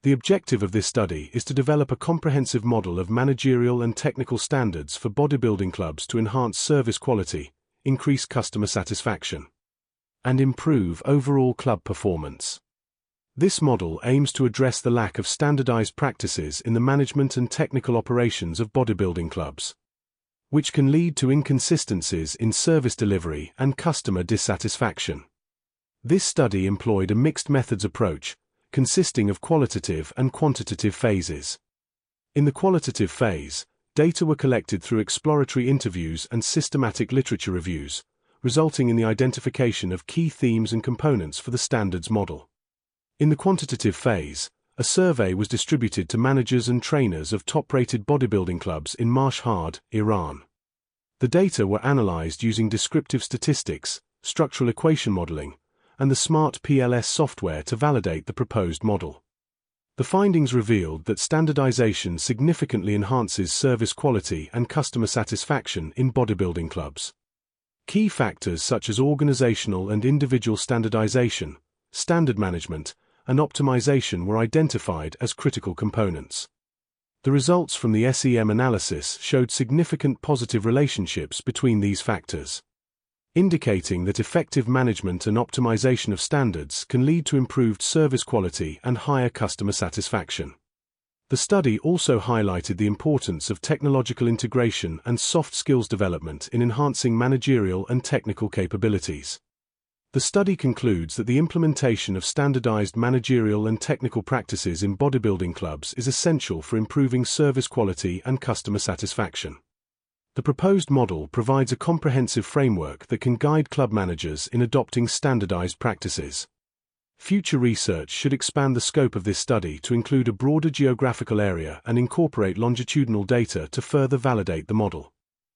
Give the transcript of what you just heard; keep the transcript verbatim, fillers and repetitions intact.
The objective of this study is to develop a comprehensive model of managerial and technical standards for bodybuilding clubs to enhance service quality, increase customer satisfaction, and improve overall club performance. This model aims to address the lack of standardized practices in the management and technical operations of bodybuilding clubs, which can lead to inconsistencies in service delivery and customer dissatisfaction. This study employed a mixed methods approach, consisting of qualitative and quantitative phases. In the qualitative phase, data were collected through exploratory interviews and systematic literature reviews, resulting in the identification of key themes and components for the standards model. In the quantitative phase, a survey was distributed to managers and trainers of top-rated bodybuilding clubs in Mashhad, Iran. The data were analyzed using descriptive statistics, structural equation modeling, and the SMART P L S software to validate the proposed model. The findings revealed that standardization significantly enhances service quality and customer satisfaction in bodybuilding clubs. Key factors such as organizational and individual standardization, standard management, and optimization were identified as critical components. The results from the S E M analysis showed significant positive relationships between these factors, indicating that effective management and optimization of standards can lead to improved service quality and higher customer satisfaction. The study also highlighted the importance of technological integration and soft skills development in enhancing managerial and technical capabilities. The study concludes that the implementation of standardized managerial and technical practices in bodybuilding clubs is essential for improving service quality and customer satisfaction. The proposed model provides a comprehensive framework that can guide club managers in adopting standardized practices. Future research should expand the scope of this study to include a broader geographical area and incorporate longitudinal data to further validate the model.